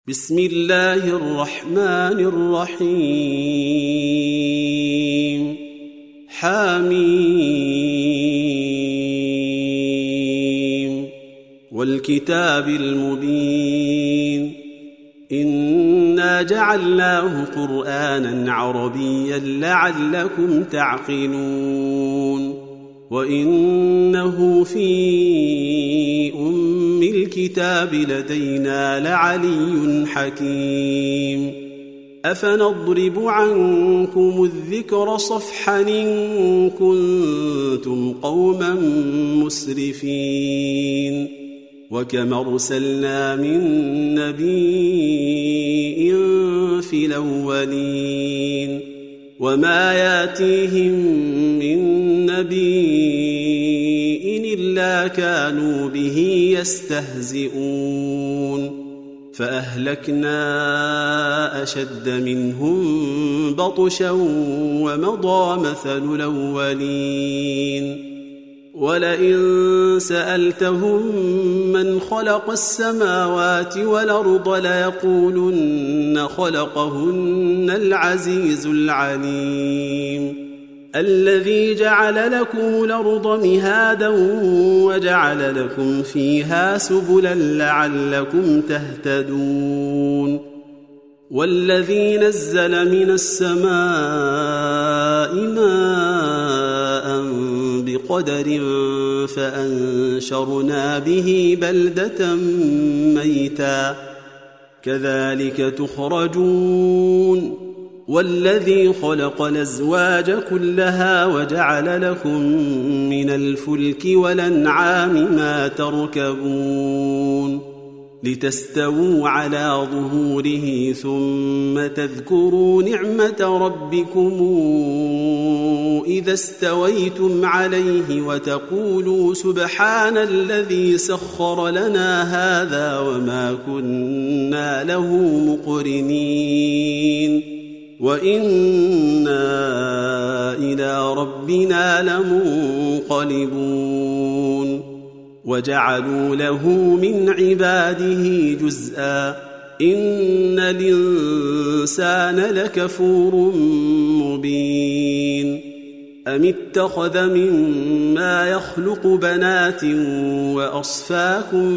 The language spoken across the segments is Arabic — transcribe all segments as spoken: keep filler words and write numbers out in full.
بسم الله الرحمن الرحيم حميم والكتاب المبين إنا جعلناه قرآنا عربيا لعلكم تعقلون وإنه في أم الكتاب لدينا لعلي حكيم أفنضرب عنكم الذكر صفحا إن كنتم قوما مسرفين وكم أرسلنا من نبي في الأولين وما ياتيهم من نبي إلا كانوا به يستهزئون فأهلكنا أشد منهم بطشا ومضى مثل الأولين ولئن سألتهم من خلق السماوات والأرض ليقولن خلقهن العزيز العليم الذي جعل لكم الأرض مهادا وجعل لكم فيها سبلا لعلكم تهتدون والذي نزل من السماء ماء بقدر فأنشرنا به بلدة ميتا كذلك تخرجون والذي خلق الأزواج كلها وجعل لكم من الفلك والأنعام ما تركبون لتستووا على ظهوره ثم تذكروا نعمة ربكم إذا استويتم عليه وتقولوا سبحان الذي سخر لنا هذا وما كنا له مقرنين وإنا إلى ربنا لمنقلبون وجعلوا له من عباده جزءا إن الإنسان لكفور مبين أم اتخذ مما يخلق بنات وأصفاكم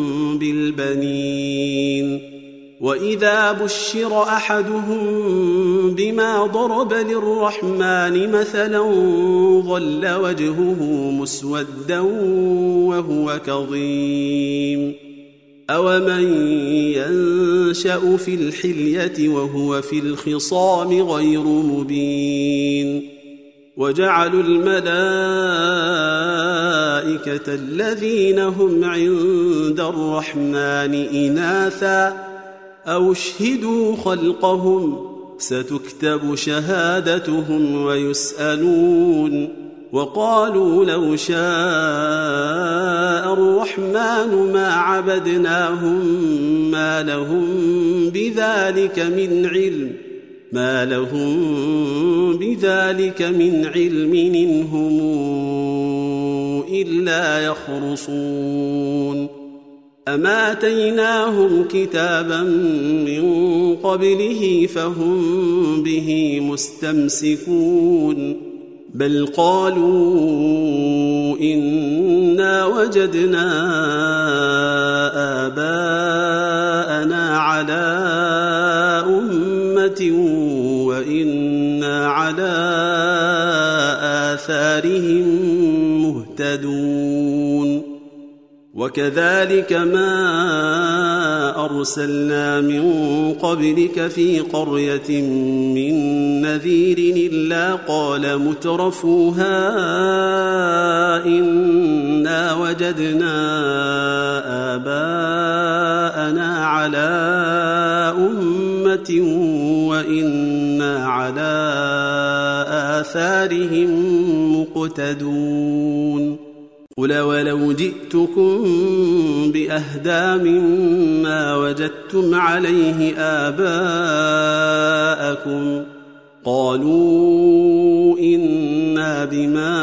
بالبنين وإذا بشر أحدهم بما ضرب للرحمن مثلا ظل وجهه مسودا وهو كظيم أومن ينشأ في الحلية وهو في الخصام غير مبين وجعلوا الملائكة الذين هم عند الرحمن إناثا أو اشهدوا خلقهم ستكتب شهادتهم ويسألون وقالوا لو شاء الرحمن ما عبدناهم ما لهم بذلك من علم ما لهم بذلك من علم إن هم إلا يخرصون أما آتيناهم كتابا من قبله فهم به مستمسكون بل قالوا إنا وجدنا آباءنا على أمة وإنا على آثارهم مهتدون وكذلك ما أرسلنا من قبلك في قرية من نذير إلا قال مترفوها إنا وجدنا آباءنا على أمة وإنا على آثارهم مقتدون قل ولو جئتكم بأهدى مما وجدتم عليه آباءكم قالوا إنا بما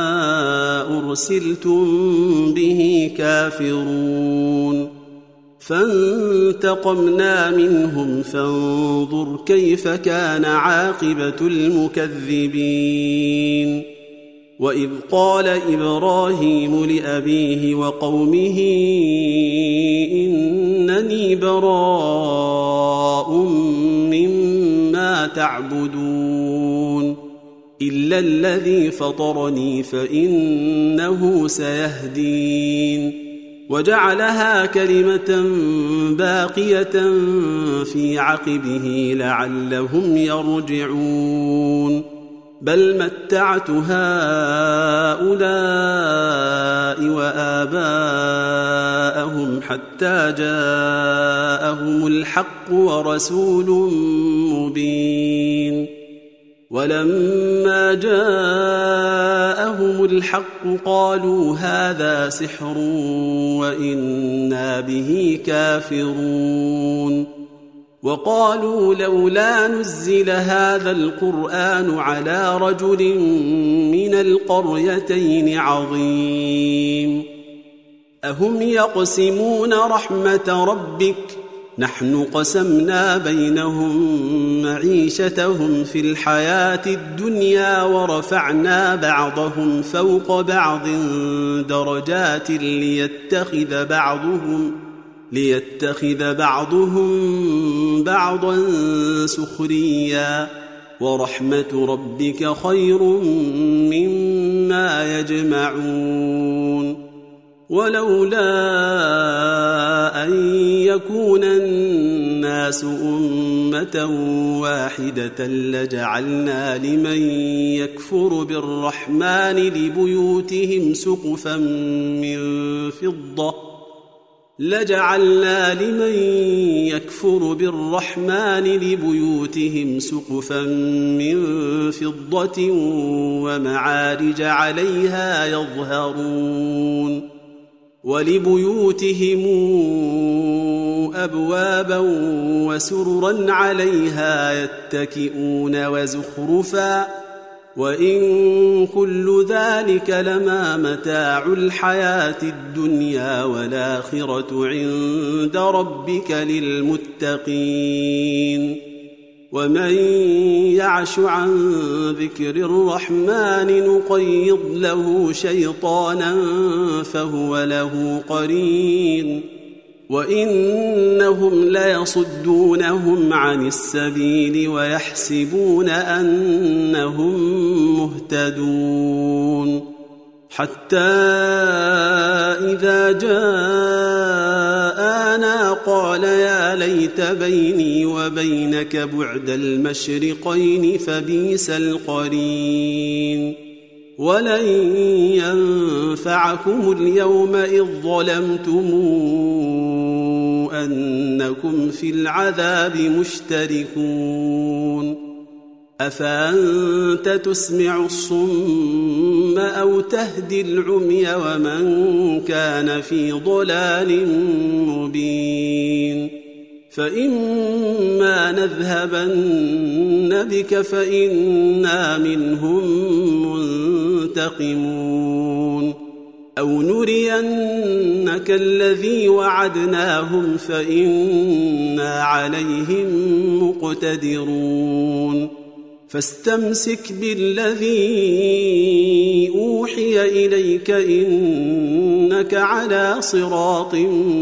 أرسلتم به كافرون فانتقمنا منهم فانظر كيف كان عاقبة المكذبين. وإذ قال إبراهيم لأبيه وقومه إنني براء مما تعبدون إلا الذي فطرني فإنه سيهدين. وجعلها كلمة باقية في عقبه لعلهم يرجعون. بل متعت هؤلاء وآباءهم حتى جاءهم الحق ورسول مبين. ولما جاءهم الحق قالوا هذا سحر وإنا به كافرون. وقالوا لولا نزل هذا القرآن على رجل من القريتين عظيم. أهم يقسمون رحمة ربك نحن قسمنا بينهم معيشتهم في الحياة الدنيا ورفعنا بعضهم فوق بعض درجات ليتخذ بعضهم ليتخذ بعضهم بعضا سخريا ورحمة ربك خير مما يجمعون. ولولا أن يكون الناس أمة واحدة لجعلنا لمن يكفر بالرحمن لبيوتهم سقفا من فضة لجعلنا لمن يكفر بالرحمن لبيوتهم سقفا من فضة ومعارج عليها يظهرون. ولبيوتهم أبوابا وسررا عليها يتكئون وزخرفا وإن كل ذلك لما متاع الحياة الدنيا والآخرة عند ربك للمتقين. ومن يعش عن ذكر الرحمن نقيض له شيطانا فهو له قرين وإنهم ليصدونهم عن السبيل ويحسبون أنهم مهتدون. حتى إذا جاءنا قال يا ليت بيني وبينك بعد المشرقين فبئس القرين. ولن ينفعكم اليوم إذ ظلمتم أنكم في العذاب مشتركون. أفأنت تسمع الصم أو تهدي العمي ومن كان في ضلال مبين. فإما نذهبن بك فإنا منهم منتقمون أو نرينك الذي وعدناهم فإنا عليهم مقتدرون. فاستمسك بالذي أوحي إليك إنك على صراط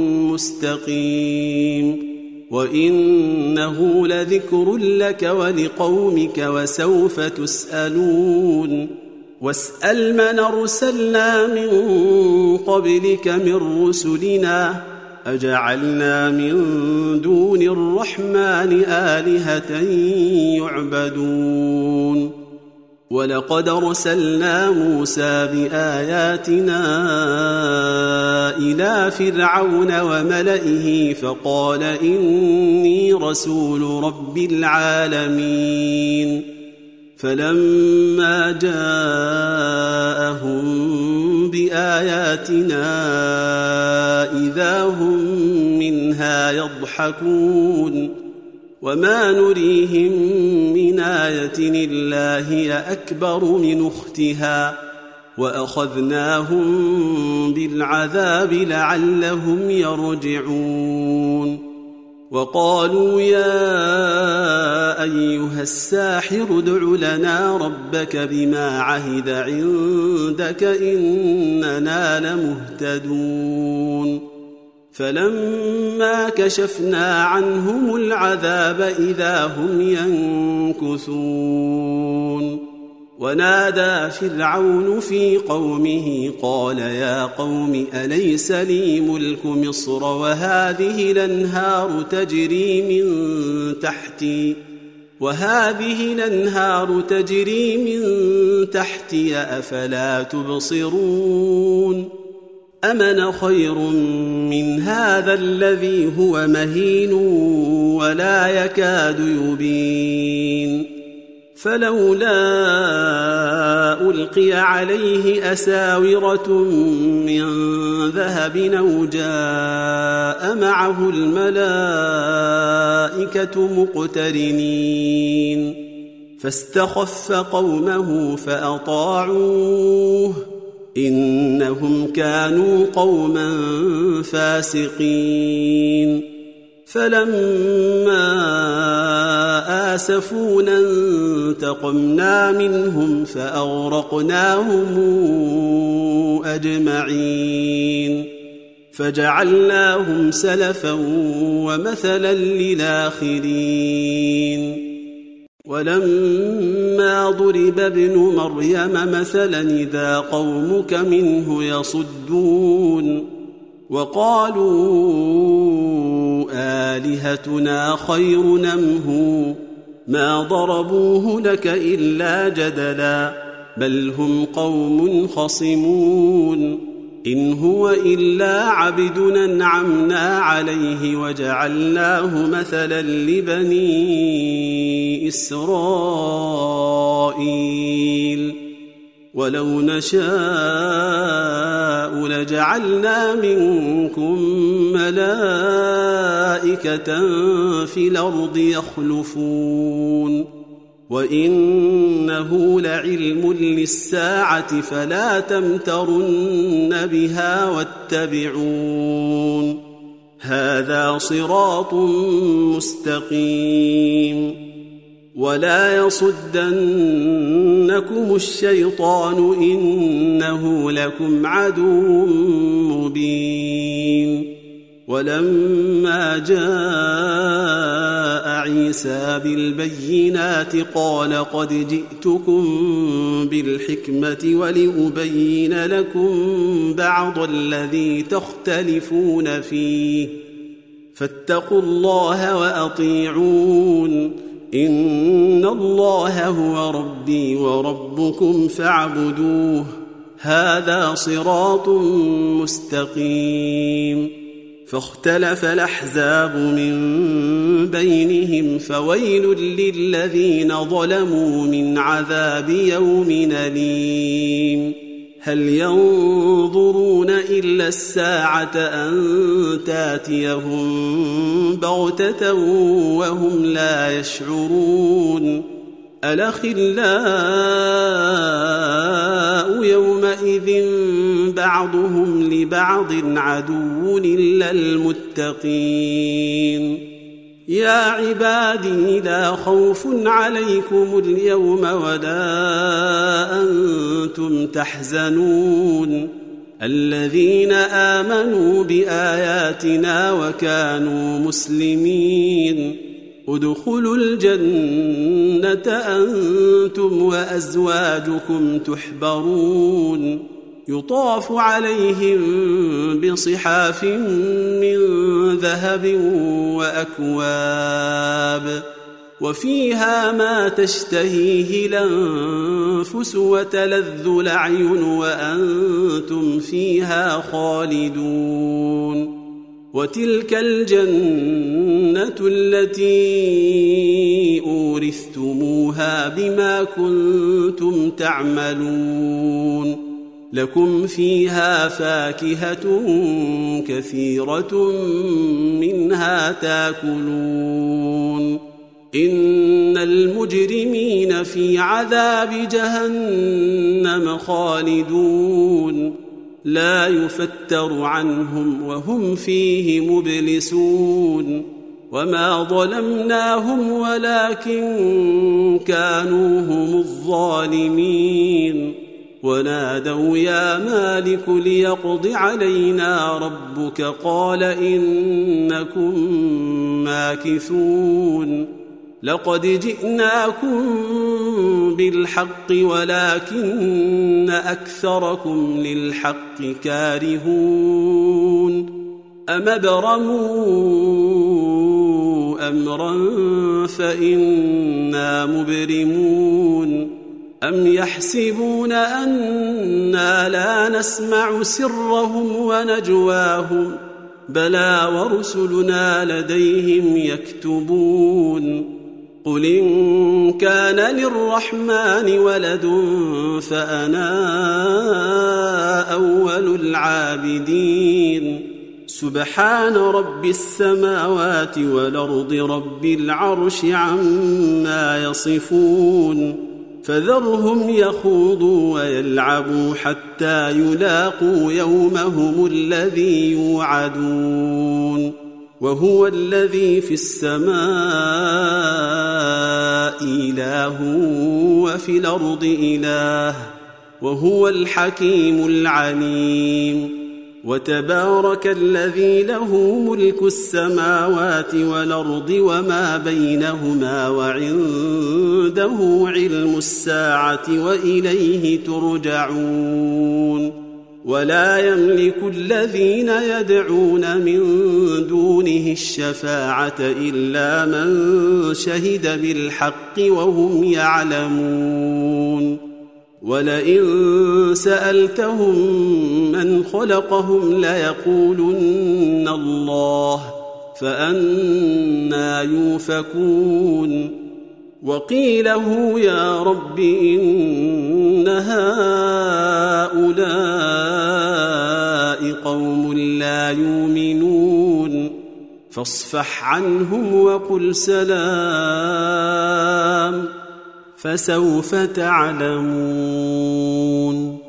مستقيم. وإنه لذكر لك ولقومك وسوف تسألون. واسأل من أرسلنا من قبلك من رسلنا أجعلنا من دون الرحمن آلهة يعبدون. ولقد أرسلنا موسى بآياتنا إلى فرعون وملئه فقال إني رسول رب العالمين. فلما جاءهم بآياتنا إذا هم منها يضحكون. وما نريهم من آية إلا هي أكبر من أختها وأخذناهم بالعذاب لعلهم يرجعون وقالوا يا أيها الساحر ادع لنا ربك بما عهد عندك إننا لمهتدون فلما كشفنا عنهم العذاب إذا هم ينكثون ونادى فرعون في قومه قال يا قوم أليس لي ملك مصر وهذه الأنهار تجري من تحتي وهذه الأنهار تجري من تحتي أفلا تبصرون أمن خير من هذا الذي هو مهين ولا يكاد يبين فلولا ألقي عليه أساورة من ذهب أو جاء معه الملائكة مقترنين فاستخف قومه فأطاعوه إنهم كانوا قوما فاسقين فلما آسفونا انتقمنا منهم فأغرقناهم أجمعين فجعلناهم سلفا ومثلا للآخرين ولما ضرب ابن مريم مثلا إذا قومك منه يصدون وقالوا آلهتنا خير أم هو ما ضربوه لك إلا جدلا بل هم قوم خصمون إن هو إلا عبد أنعمنا عليه وجعلناه مثلا لبني إسرائيل ولو نشاء لجعلنا منكم ملائكة في الأرض يخلفون وإنه لعلم للساعة فلا تمترن بها واتبعون هذا صراط مستقيم ولا يصدنكم الشيطان إنه لكم عدو مبين ولما جاء عيسى بالبينات قال قد جئتكم بالحكمة ولأبين لكم بعض الذي تختلفون فيه فاتقوا الله وأطيعون إن الله هو ربي وربكم فاعبدوه هذا صراط مستقيم فاختلف الأحزاب من بينهم فويل للذين ظلموا من عذاب يوم أليم هل ينظرون إلا الساعة أن تاتيهم بغتة وهم لا يشعرون الأخلاء يومئذ بعضهم لبعض عدو إلا المتقين يا عبادي لا خوف عليكم اليوم ولا أنتم تحزنون الذين آمنوا بآياتنا وكانوا مسلمين ادخلوا الجنة أنتم وأزواجكم تحبرون يطاف عليهم بصحاف من ذهب وأكواب وفيها ما تشتهيه الأنفس وتلذ الأعين وأنتم فيها خالدون وتلك الجنة التي أورثتموها بما كنتم تعملون لكم فيها فاكهة كثيرة منها تاكلون إن المجرمين في عذاب جهنم خالدون لا يفتر عنهم وهم فيه مبلسون وما ظلمناهم ولكن كانوا هم الظالمين ونادوا يا مالك ليقض علينا ربك قال إنكم ماكثون لقد جئناكم بالحق ولكن أكثركم للحق كارهون أم ابرموا أمرا فإنا مبرمون أم يحسبون أنا لا نسمع سرهم ونجواهم بلى ورسلنا لديهم يكتبون قل إن كان للرحمن ولد فأنا أول العابدين سبحان رب السماوات والأرض رب العرش عما يصفون فذرهم يخوضوا ويلعبوا حتى يلاقوا يومهم الذي يوعدون وهو الذي في السماء إله وفي الأرض إله وهو الحكيم العليم وتبارك الذي له ملك السماوات والأرض وما بينهما وعنده علم الساعة وإليه ترجعون ولا يملك الذين يدعون من دونه الشفاعة إلا من شهد بالحق وهم يعلمون ولئن سألتهم من خلقهم ليقولن الله فأنى يؤفكون وقيله يا رب إن هؤلاء قوم لا يؤمنون فاصفح عنهم وقل سلام فسوف تعلمون.